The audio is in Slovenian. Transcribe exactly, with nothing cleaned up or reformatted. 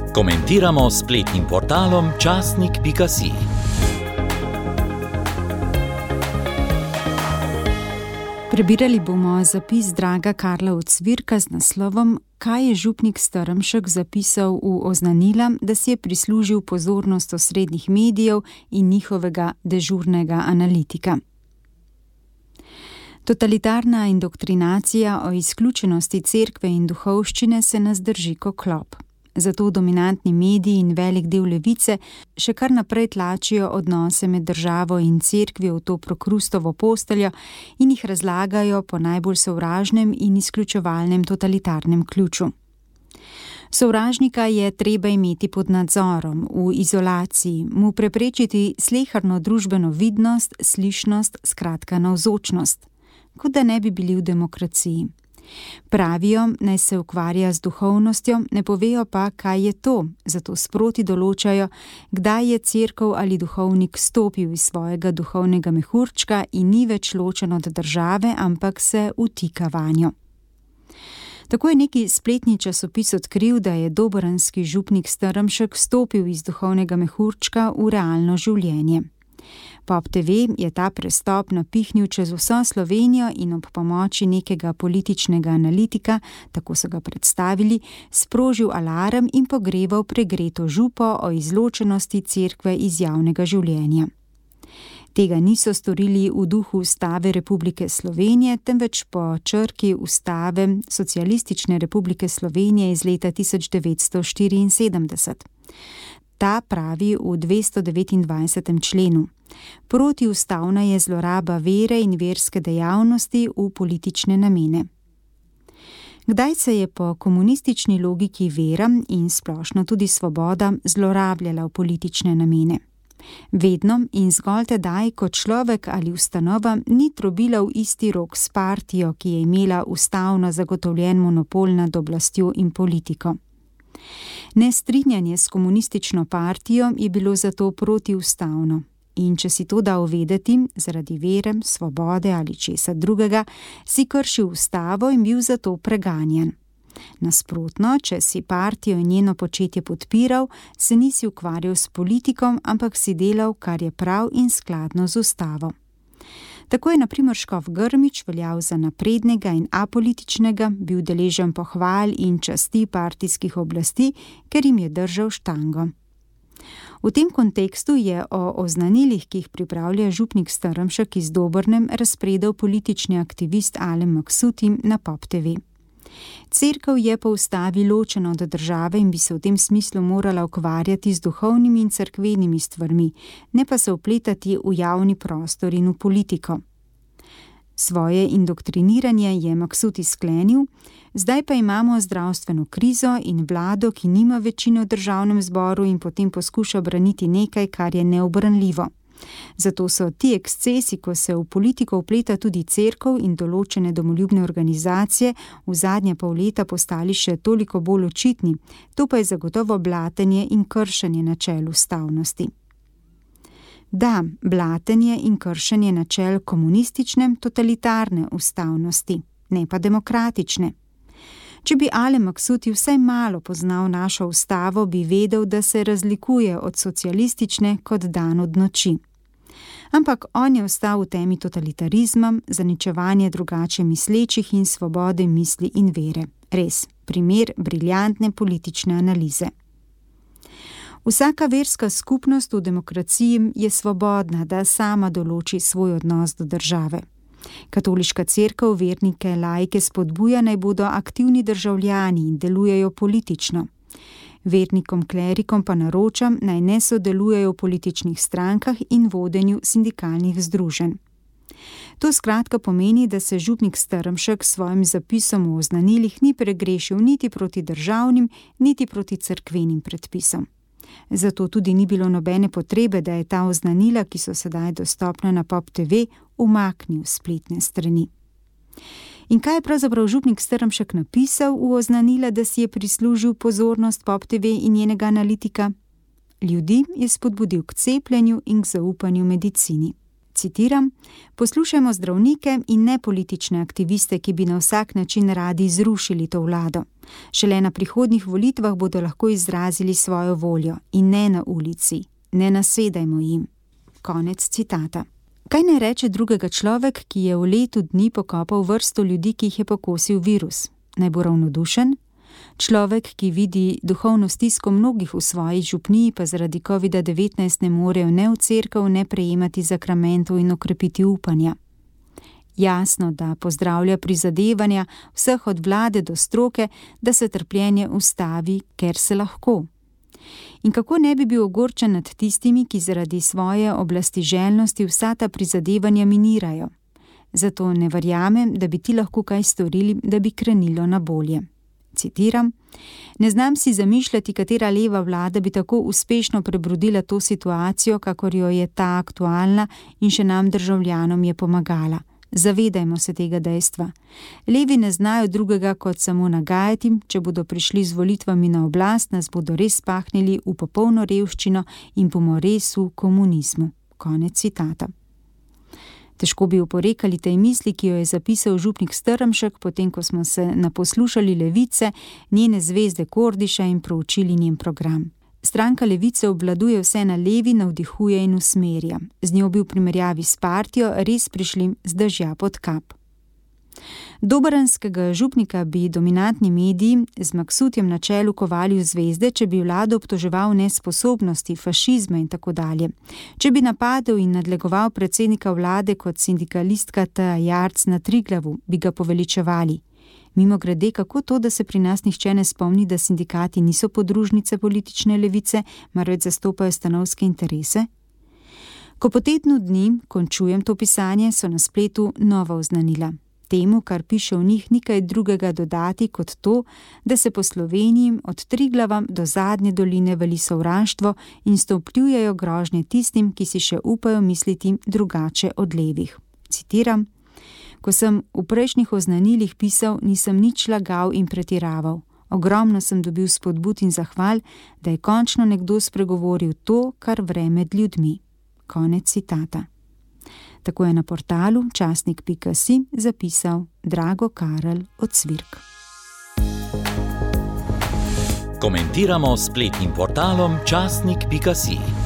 Komentiramo s spletnim portalom časnik pika si. Prebirali bomo zapis Draga Karla Ocvirka z naslovom Kaj je župnik Strmšek zapisal v oznanila, da si je prislužil pozornost osrednjih medijev in njihovega dežurnega analitika. Totalitarna indoktrinacija o izključenosti cerkve in duhovščine se nas drži kot klop. Zato dominantni mediji in velik del levice še kar naprej tlačijo odnose med državo in cerkvijo v to prokrustovo posteljo in jih razlagajo po najbolj sovražnem in izključevalnem totalitarnem ključu. Sovražnika je treba imeti pod nadzorom, v izolaciji, mu preprečiti sleherno družbeno vidnost, slišnost, skratka navzočnost, kot da ne bi bili v demokraciji. Pravijo, naj se ukvarja z duhovnostjo, ne povejo pa, kaj je to, zato sproti določajo, kdaj je cerkev ali duhovnik stopil iz svojega duhovnega mehurčka in ni več ločen od države, ampak se vtika vanjo. Tako je neki spletni časopis odkril, da je doboranski župnik Strmšek stopil iz duhovnega mehurčka v realno življenje. Pop te ve je ta prestop napihnil čez vso Slovenijo in ob pomoči nekega političnega analitika, tako so ga predstavili, sprožil alarm in pogreval pregreto župo o izločenosti cerkve iz javnega življenja. Tega niso storili v duhu Ustave Republike Slovenije, temveč po črki Ustave Socialistične Republike Slovenije iz leta tisoč devetsto štiriinsedemdeset. Ta pravi v dvesto devetindvajsetem členu. Protiustavna je zloraba vere in verske dejavnosti v politične namene. Kdaj se je po komunistični logiki vera in splošno tudi svoboda zlorabljala v politične namene? Vedno in zgolj tedaj, ko človek ali ustanova ni trobila v isti rok s partijo, ki je imela ustavno zagotovljen monopol nad oblastjo in politiko. Nestrinjanje s komunistično partijo je bilo zato protiustavno. In če si to dal vedeti, zaradi vere, svobode ali česa drugega, si kršil ustavo in bil zato preganjen. Nasprotno, če si partijo in njeno početje podpiral, se nisi ukvarjal s politikom, ampak si delal, kar je prav in skladno z ustavo. Tako je na primer škof Grmič veljal za naprednega in apolitičnega, bil deležen pohval in časti partijskih oblasti, ker jim je držal štango. V tem kontekstu je o oznanilih, ki jih pripravlja župnik Strmšek iz Dobrnem, razpredal politični aktivist Alem Maksuti na Pop te ve. Cerkev je po ustavi ločena od države in bi se v tem smislu morala ukvarjati z duhovnimi in cerkvenimi stvarmi, ne pa se vpletati v javni prostor in v politiko. Svoje indoktriniranje je Maksuti sklenil, zdaj pa imamo zdravstveno krizo in vlado, ki nima večine v državnem zboru in potem poskuša braniti nekaj, kar je neobranljivo. Zato so ti ekscesi, ko se v politiko vpleta tudi cerkev in določene domoljubne organizacije, v zadnje pol leta postali še toliko bolj očitni, to pa je zagotovo blatenje in kršenje načel ustavnosti. Da, blatenje in kršenje načel komunistične, totalitarne ustavnosti, ne pa demokratične. Če bi Alem Maksuti vsaj malo poznal našo ustavo, bi vedel, da se razlikuje od socialistične kot dan od noči. Ampak on je ostal v temi totalitarizma, zaničevanje drugače mislečih in svobode misli in vere. Res, primer briljantne politične analize. Vsaka verska skupnost v demokraciji je svobodna, da sama določi svoj odnos do države. Katoliška cerkev vernike, laike spodbuja, naj bodo aktivni državljani in delujejo politično. Vernikom, klerikom pa naročam, naj ne sodelujejo v političnih strankah in vodenju sindikalnih združenj. To skratka pomeni, da se župnik Strmšek s svojim zapisom v oznanilih ni pregrešil niti proti državnim, niti proti cerkvenim predpisom. Zato tudi ni bilo nobene potrebe, da je ta oznanila, ki so sedaj dostopna na Pop te ve, umaknil s spletne strani. In kaj je pravzaprav župnik Strmšek napisal v oznanila, da si je prislužil pozornost Pop te ve in njenega analitika? Ljudi je spodbudil k cepljenju in k zaupanju medicini. Citiram: "Poslušajmo zdravnike in ne politične aktiviste, ki bi na vsak način radi zrušili to vlado. Šele na prihodnjih volitvah bodo lahko izrazili svojo voljo in ne na ulici. Ne nasedajmo jim." Konec citata. Kaj naj reče drugega človek, ki je v letu dni pokopal vrsto ljudi, ki jih je pokosil virus? Naj bo ravnodušen? Človek, ki vidi duhovno stisko mnogih v svoji župniji, pa zaradi kovida devetnajst ne morejo ne v cerkev, ne prejemati zakramentov in okrepiti upanja. Jasno, da pozdravlja prizadevanja vseh od vlade do stroke, da se trpljenje ustavi, ker se lahko. In kako ne bi bil ogorčen nad tistimi, ki zaradi svoje oblastiželjnosti vsa ta prizadevanja minirajo? Zato ne verjamem, da bi ti lahko kaj storili, da bi krenilo na bolje. Citiram: "Ne znam si zamišljati, katera leva vlada bi tako uspešno prebrodila to situacijo, kakor jo je ta aktualna, in še nam državljanom je pomagala. Zavedajmo se tega dejstva. Levi ne znajo drugega kot samo nagajati, če bodo prišli z volitvami na oblast, nas bodo res pahnili v popolno revščino in bomo res v komunizmu." Konec citata. Težko bi oporekali tej misli, ki jo je zapisal župnik Strmšek, potem ko smo se naposlušali Levice, njene zvezde Kordiša in proučili njen program. Stranka Levice obvladuje vse na levi, navdihuje in usmerja. Z njo bi v primerjavi s partijo res prišli z dežja pod kap. Dobranskega župnika bi dominantni mediji z Maksutjem na čelu kovali v zvezde, če bi vlado obtoževal nesposobnosti, fašizma in tako dalje. Če bi napadel in nadlegoval predsednika vlade kot sindikalistka Teja Jarc na Triglavu, bi ga poveličevali. Mimogrede, kako to, da se pri nas nihče ne spomni, da sindikati niso podružnice politične levice, marveč zastopajo stanovske interese? Ko po tednu dni končujem to pisanje, so na spletu nova oznanila. Temu, kar piše v njih, ni kaj drugega dodati kot to, da se po Sloveniji od Triglava do zadnje doline vali sovraštvo in stopnjujejo grožnje tistim, ki si še upajo misliti drugače od levih. Citiram: "Ko sem v prejšnjih oznanilih pisal, nisem nič lagal in pretiraval. Ogromno sem dobil spodbud in zahval, da je končno nekdo spregovoril to, kar vre med ljudmi." Konec citata. Tako je na portalu časnik pika si zapisal Drago Karel Ocvirk. Komentiramo s spletnim portalom časnik pika si.